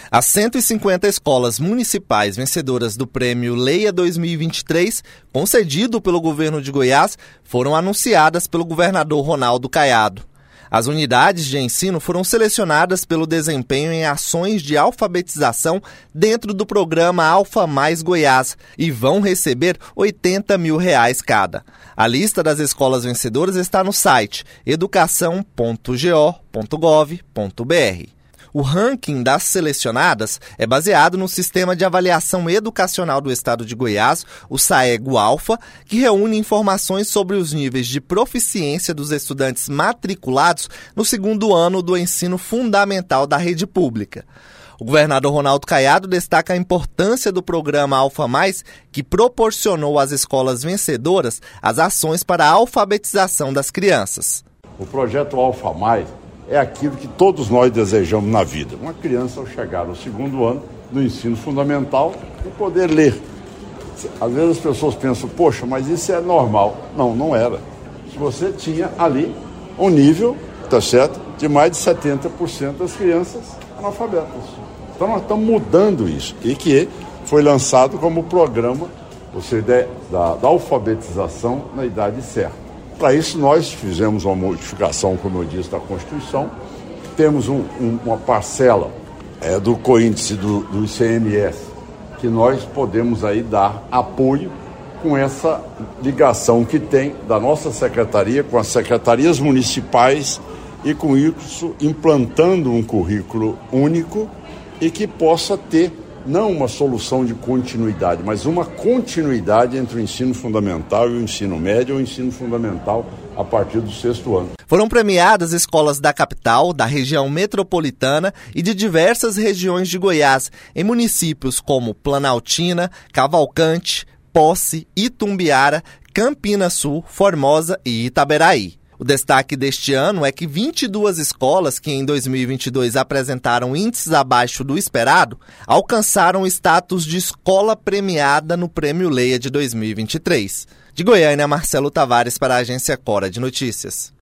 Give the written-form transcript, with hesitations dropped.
As 150 escolas municipais vencedoras do Prêmio Leia 2023, concedido pelo governo de Goiás, foram anunciadas pelo governador Ronaldo Caiado. As unidades de ensino foram selecionadas pelo desempenho em ações de alfabetização dentro do programa Alfa Mais Goiás e vão receber R$80 mil cada. A lista das escolas vencedoras está no site educação.go.gov.br. O ranking das selecionadas é baseado no Sistema de Avaliação Educacional do Estado de Goiás, o SAEGO-Alfa, que reúne informações sobre os níveis de proficiência dos estudantes matriculados no segundo ano do ensino fundamental da rede pública. O governador Ronaldo Caiado destaca a importância do programa Alfa Mais, que proporcionou às escolas vencedoras as ações para a alfabetização das crianças. O projeto Alfa Mais é aquilo que todos nós desejamos na vida. Uma criança, ao chegar ao segundo ano do ensino fundamental, poder ler. Às vezes as pessoas pensam, poxa, mas isso é normal. Não, não era. Você tinha ali um nível, tá certo, de mais de 70% das crianças analfabetas. Então nós estamos mudando isso. E que foi lançado como programa, ou seja, da alfabetização na idade certa. Para isso, nós fizemos uma modificação, como eu disse, da Constituição. Temos uma parcela do coíndice do ICMS, que nós podemos aí dar apoio com essa ligação que tem da nossa secretaria com as secretarias municipais e, com isso, implantando um currículo único e que possa ter não uma solução de continuidade, mas uma continuidade entre o ensino fundamental e o ensino médio ou o ensino fundamental a partir do 6º ano. Foram premiadas escolas da capital, da região metropolitana e de diversas regiões de Goiás, em municípios como Planaltina, Cavalcante, Posse, Itumbiara, Campina Sul, Formosa e Itaberaí. O destaque deste ano é que 22 escolas que em 2022 apresentaram índices abaixo do esperado alcançaram o status de escola premiada no Prêmio Leia de 2023. De Goiânia, Marcelo Tavares para a Agência Cora de Notícias.